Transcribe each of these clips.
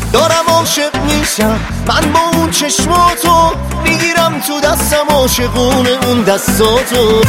دارم عاشق میشم من با اون چشماتو، میگیرم تو دستم عاشقونه اون دستاتو.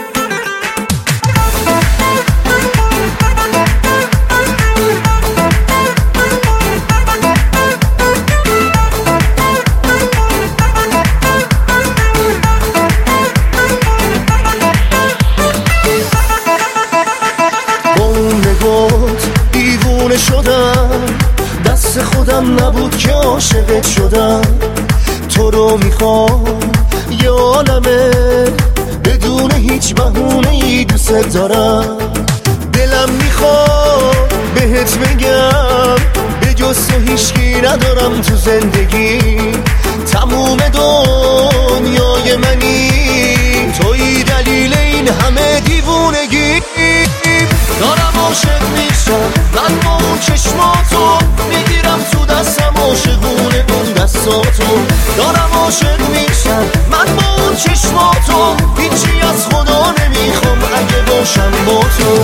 با اون نگات دیوونه شدم، دست خودم نبود که عاشقت شدم. تو رو میخوام یه عالمه، بدون هیچ بهونه‌ای دوست دارم. دلم میخواد بهت بگم به جز تو هیچکی ندارم تو زندگی. تموم دنیای منی، تویی دلیل این همه دیوونگی. دارم عاشق میشم من با اون چشماتو، میگیرم تو دستم عاشقونه اون دستاتو. دارم عاشق میشم من با اون چشماتو، هیچی از خدا نمیخوام اگه باشم با تو.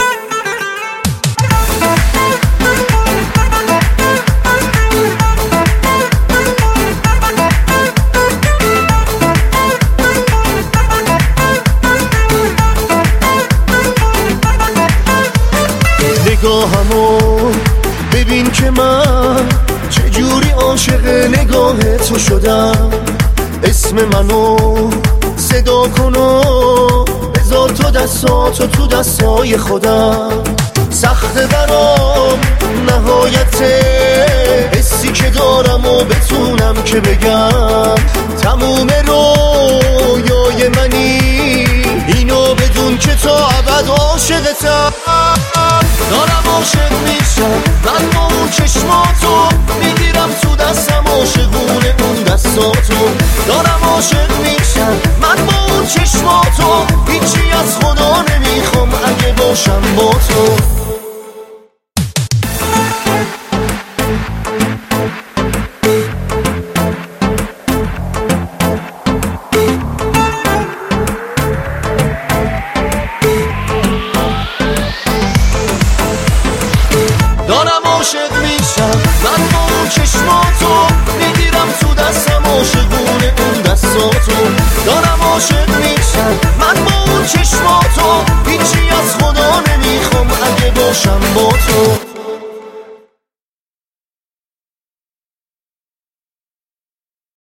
نگاهمو ببین که من چجوری عاشق نگاه تو شدم. اسم منو صدا کن و بذار تو دستاتو تو دستای خودم. سخته برام نهایت حسی که دارم و بتونم که بگم. تموم رویای منی، اینو بدون که تا ابد عاشقتم. دارم عاشق میشم من با اون چشماتو، میگیرم تو دستم عاشقونه اون دستاتو. دارم عاشق میشم من با اون چشماتو، هیچی از خدا نمیخوام اگه باشم با تو. دارم عاشق میشم من با اون چشماتو، میگیرم تو دستم عاشقونه اون دستاتو. دارم عاشق میشم من با اون چشماتو، هیچی از خدا نمیخوام اگه باشم با تو.